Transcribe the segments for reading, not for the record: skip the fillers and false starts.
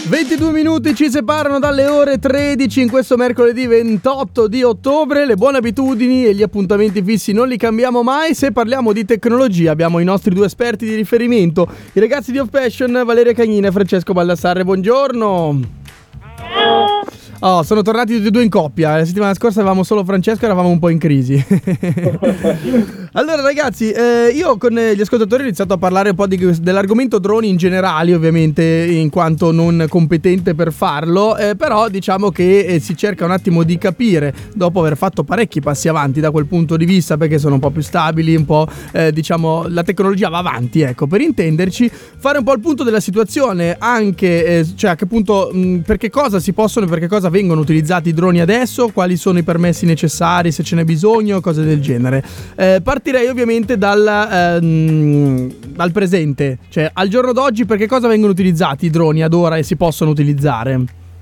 22 minuti ci separano dalle ore 13 in questo mercoledì 28 di ottobre. Le buone abitudini e gli appuntamenti fissi non li cambiamo mai. Se parliamo di tecnologia abbiamo i nostri due esperti di riferimento, i ragazzi di Off Passion, Valeria Cagnina e Francesco Baldassarre. Buongiorno. Oh, sono tornati tutti e due in coppia. La settimana scorsa avevamo solo Francesco e eravamo un po' in crisi. Allora ragazzi, io con gli ascoltatori ho iniziato a parlare un po' dell'argomento droni in generale, ovviamente in quanto non competente per farlo, però diciamo che si cerca un attimo di capire, dopo aver fatto parecchi passi avanti da quel punto di vista, perché sono un po' più stabili, un po' diciamo la tecnologia va avanti, ecco, per intenderci, fare un po' il punto della situazione, anche cioè a che punto, per che cosa si possono e per che cosa vengono utilizzati i droni adesso, quali sono i permessi necessari, se ce n'è bisogno, cose del genere. Partirei ovviamente dal presente, cioè al giorno d'oggi per che cosa vengono utilizzati i droni ad ora e si possono utilizzare?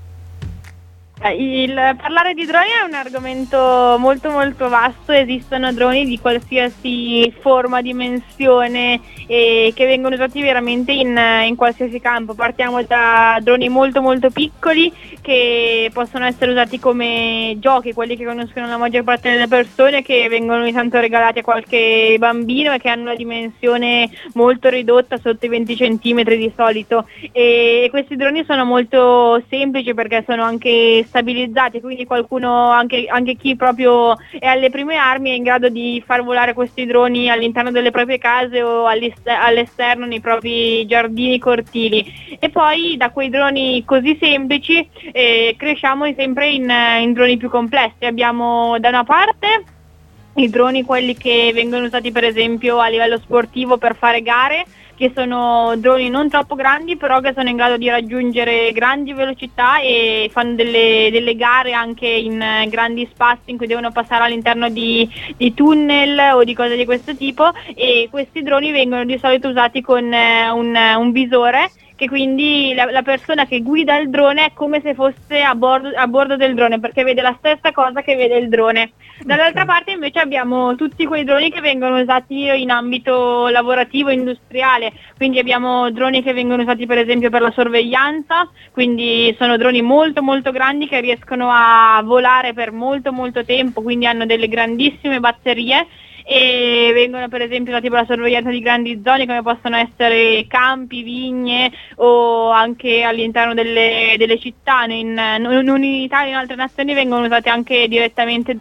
Il parlare di droni è un argomento molto molto vasto, esistono droni di qualsiasi forma, dimensione e che vengono usati veramente in qualsiasi campo. Partiamo da droni molto molto piccoli che possono essere usati come giochi, quelli che conoscono la maggior parte delle persone, che vengono ogni tanto regalati a qualche bambino e che hanno una dimensione molto ridotta, sotto i 20 cm di solito, e questi droni sono molto semplici perché sono anche stabilizzati, quindi qualcuno, anche chi proprio è alle prime armi, è in grado di far volare questi droni all'interno delle proprie case o all'esterno nei propri giardini, cortili. E poi da quei droni così semplici cresciamo sempre in droni più complessi. Abbiamo da una parte i droni, quelli che vengono usati per esempio a livello sportivo per fare gare, che sono droni non troppo grandi, però che sono in grado di raggiungere grandi velocità e fanno delle gare anche in grandi spazi in cui devono passare all'interno di tunnel o di cose di questo tipo, e questi droni vengono di solito usati con un visore, che quindi la persona che guida il drone è come se fosse a bordo del drone, perché vede la stessa cosa che vede il drone. Dall'altra parte invece abbiamo tutti quei droni che vengono usati in ambito lavorativo, industriale, quindi abbiamo droni che vengono usati per esempio per la sorveglianza, quindi sono droni molto molto grandi che riescono a volare per molto molto tempo, quindi hanno delle grandissime batterie e vengono per esempio usati per la sorveglianza di grandi zone come possono essere campi, vigne o anche all'interno delle città. Non in Italia, in altre nazioni vengono usati anche direttamente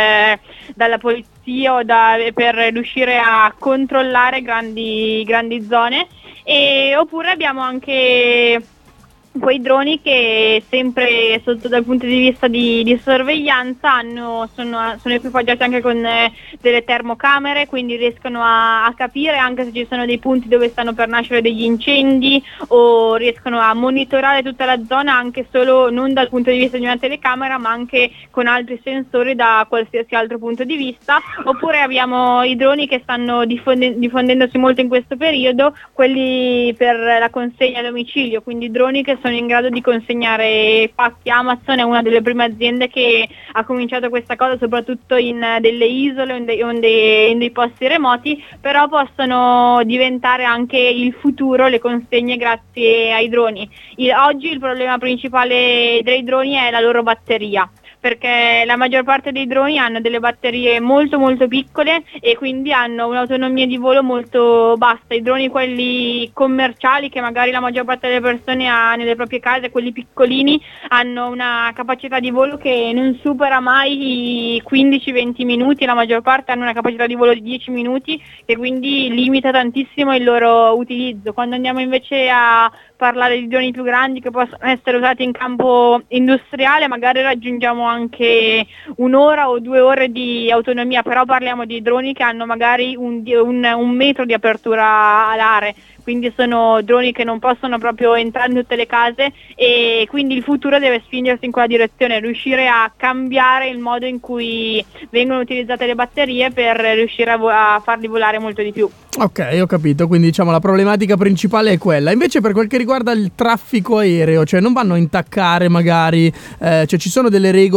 dalla polizia o per riuscire a controllare grandi zone, oppure abbiamo anche quei droni che sempre dal punto di vista di sorveglianza sono equipaggiati anche con delle termocamere, quindi riescono a capire anche se ci sono dei punti dove stanno per nascere degli incendi, o riescono a monitorare tutta la zona anche solo non dal punto di vista di una telecamera ma anche con altri sensori da qualsiasi altro punto di vista. Oppure abbiamo i droni che stanno diffondendosi molto in questo periodo, quelli per la consegna a domicilio, quindi droni che sono in grado di consegnare pacchi. Amazon è una delle prime aziende che ha cominciato questa cosa, soprattutto in delle isole o in dei posti remoti, però possono diventare anche il futuro le consegne grazie ai droni. Oggi il problema principale dei droni è la loro batteria, perché la maggior parte dei droni hanno delle batterie molto molto piccole e quindi hanno un'autonomia di volo molto bassa. I droni, quelli commerciali che magari la maggior parte delle persone ha nelle proprie case, quelli piccolini, hanno una capacità di volo che non supera mai i 15-20 minuti, la maggior parte hanno una capacità di volo di 10 minuti, che quindi limita tantissimo il loro utilizzo. Quando andiamo invece a parlare di droni più grandi che possono essere usati in campo industriale, magari raggiungiamo anche 1 ora o 2 ore di autonomia, però parliamo di droni che hanno magari un metro di apertura alare, quindi sono droni che non possono proprio entrare in tutte le case, e quindi il futuro deve spingersi in quella direzione, riuscire a cambiare il modo in cui vengono utilizzate le batterie per riuscire a farli volare molto di più. Ok, ho capito, quindi diciamo la problematica principale è quella. Invece per quel che riguarda il traffico aereo, cioè non vanno a intaccare magari, cioè ci sono delle regole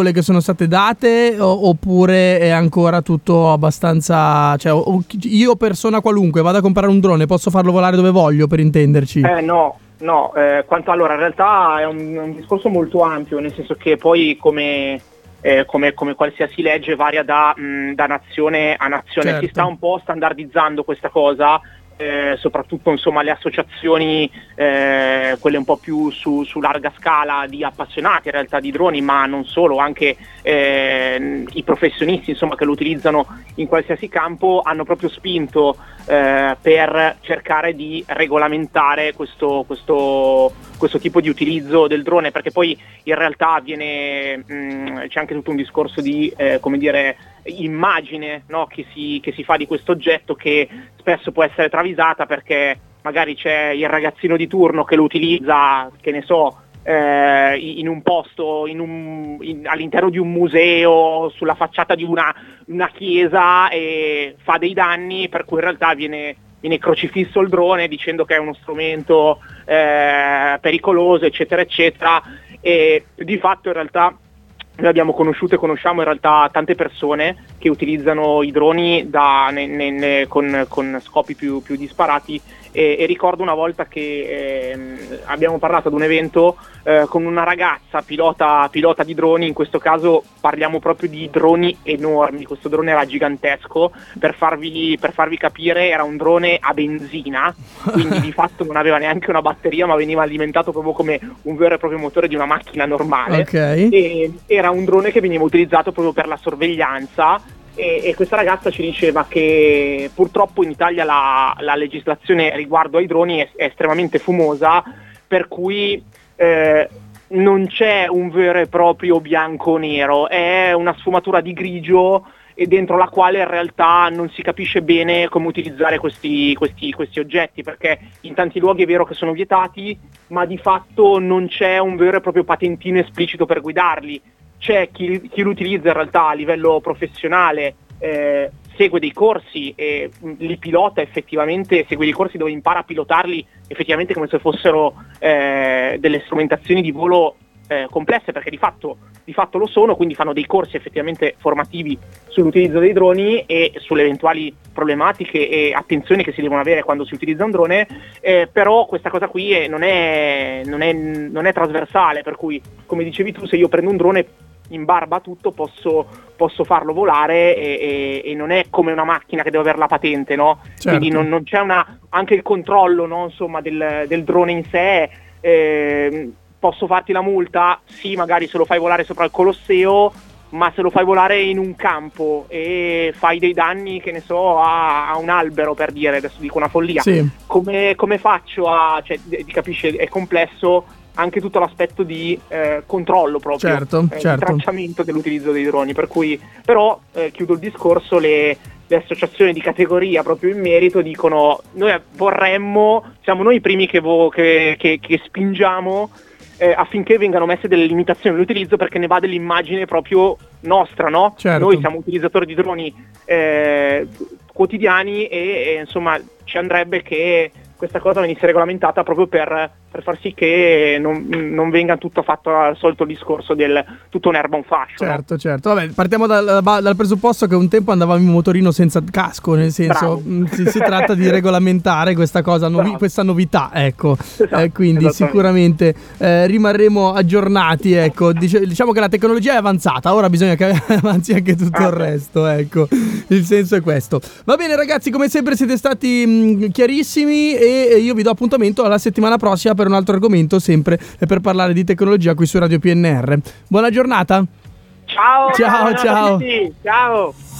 regole che sono state date oppure è ancora tutto abbastanza, cioè io persona qualunque vado a comprare un drone posso farlo volare dove voglio, per intenderci? No, allora in realtà è un discorso molto ampio, nel senso che poi come qualsiasi legge varia da nazione a nazione. Certo. Si sta un po' standardizzando questa cosa, soprattutto insomma le associazioni, quelle un po' più su larga scala di appassionati in realtà di droni, ma non solo, anche i professionisti insomma che lo utilizzano in qualsiasi campo, hanno proprio spinto per cercare di regolamentare questo tipo di utilizzo del drone, perché poi in realtà c'è anche tutto un discorso di immagine, no? che si fa di questo oggetto, che spesso può essere travisata, perché magari c'è il ragazzino di turno che lo utilizza, che ne so, in un posto, all'interno di un museo, sulla facciata di una chiesa, e fa dei danni, per cui in realtà viene crocifisso il drone dicendo che è uno strumento pericoloso, eccetera eccetera, e di fatto in realtà noi abbiamo conosciuto e conosciamo in realtà tante persone che utilizzano i droni con scopi più disparati, e ricordo una volta che abbiamo parlato ad un evento con una ragazza pilota di droni. In questo caso parliamo proprio di droni enormi, questo drone era gigantesco, per farvi capire era un drone a benzina, quindi di fatto non aveva neanche una batteria, ma veniva alimentato proprio come un vero e proprio motore di una macchina normale. Okay. E era un drone che veniva utilizzato proprio per la sorveglianza. E questa ragazza ci diceva che purtroppo in Italia la legislazione riguardo ai droni è estremamente fumosa, per cui non c'è un vero e proprio bianco-nero, è una sfumatura di grigio, e dentro la quale in realtà non si capisce bene come utilizzare questi oggetti, perché in tanti luoghi è vero che sono vietati, ma di fatto non c'è un vero e proprio patentino esplicito per guidarli. C'è chi lo utilizza in realtà a livello professionale, segue dei corsi e li pilota effettivamente, segue dei corsi dove impara a pilotarli effettivamente come se fossero delle strumentazioni di volo complesse, perché di fatto lo sono, quindi fanno dei corsi effettivamente formativi sull'utilizzo dei droni e sulle eventuali problematiche e attenzioni che si devono avere quando si utilizza un drone, però questa cosa qui non è trasversale, per cui come dicevi tu, se io prendo un drone in barba a tutto posso farlo volare, e non è come una macchina che deve avere la patente, no? Certo. Quindi non c'è anche il controllo, no? Insomma, del drone in sé. Posso farti la multa? Sì, magari se lo fai volare sopra il Colosseo, ma se lo fai volare in un campo e fai dei danni, che ne so, a un albero, per dire, adesso dico una follia, sì. Come faccio cioè, capisci, è complesso anche tutto l'aspetto di controllo proprio, certo. di tracciamento dell'utilizzo dei droni, per cui però chiudo il discorso, le associazioni di categoria proprio in merito dicono: noi siamo noi i primi che spingiamo affinché vengano messe delle limitazioni all'utilizzo, perché ne va dell'immagine proprio nostra, no? Certo. Noi siamo utilizzatori di droni quotidiani, e insomma ci andrebbe che questa cosa venisse regolamentata proprio per far sì che non venga tutto fatto al solito discorso del tutto un'erba un fascio. Certo, no? Certo. Vabbè, partiamo dal presupposto che un tempo andavamo in motorino senza casco, nel senso si tratta di regolamentare questa cosa, questa novità, ecco. Esatto, quindi sicuramente rimarremo aggiornati, ecco. Diciamo che la tecnologia è avanzata, ora bisogna che avanzi anche tutto il resto, ecco. Il senso è questo. Va bene ragazzi, come sempre siete stati chiarissimi, e io vi do appuntamento alla settimana prossima per un altro argomento, sempre per parlare di tecnologia qui su Radio PNR. Buona giornata. Ciao. Ciao. Ciao.